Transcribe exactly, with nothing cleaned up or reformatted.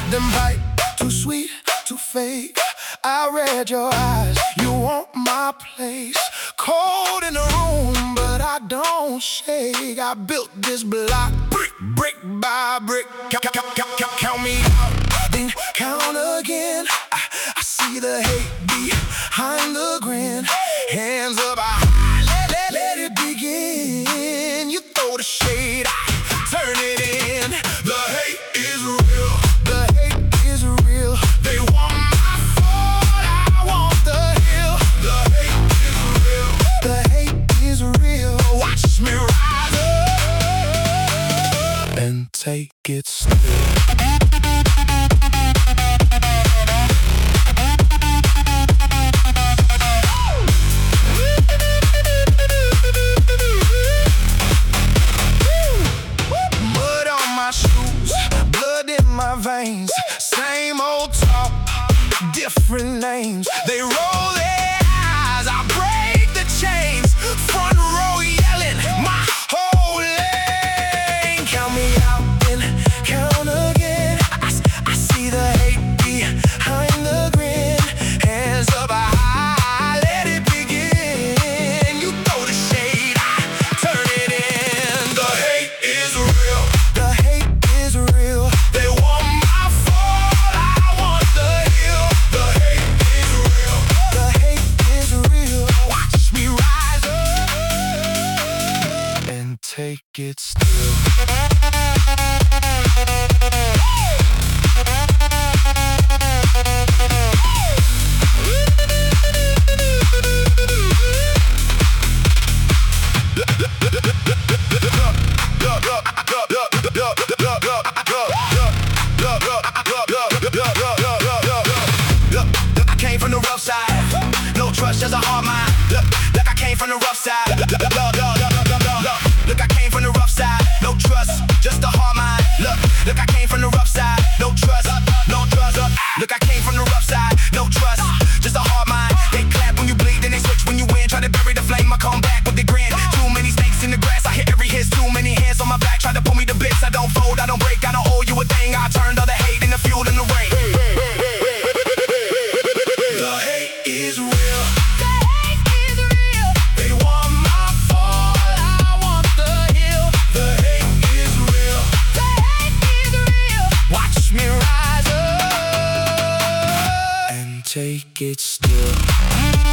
Them bite, too sweet, too fake. I read your eyes, you want my place. Cold in the room, but I don't shake. I built this block, brick, brick by brick. Count, count, count, count, count me out, then count again. I, I see the hate behind the grin. Hands up high, let, let, let it begin. You throw the shade, I turn it in. The hate is real, the hate is real. They want my fault, I want the hill. The hate is real, the hate is real. Watch me rise up and take it still. Veins, same old talk, different names. They roll their eyes, I break the chains. Front row yelling, my whole lane. Count me out and count again. I, I see the hate behind the grin. Hands up high, let it begin. You throw the shade, I turn it in. The hate is real, the hate is real. They want take it still. I came from the rough side, no trust, just a hard mind. Look, look, I came from the rough side. Look, look, look, look. Look, I came from the rough side, no trust, just a hard mind. Look, look, I came from the rough side, no trust, no trust. Look, I came from the rough side, no trust, just a hard mind. They clap when you bleed, then they switch when you win. Try to bury the flame, I come back with the grin. Too many snakes in the grass, I hit every hit. Too many hands on my back, try to pull me to bits. I don't fold, I don't break, I don't owe you a thing. I turned all the hate into fuel in the rain. The hate is real. Take it still.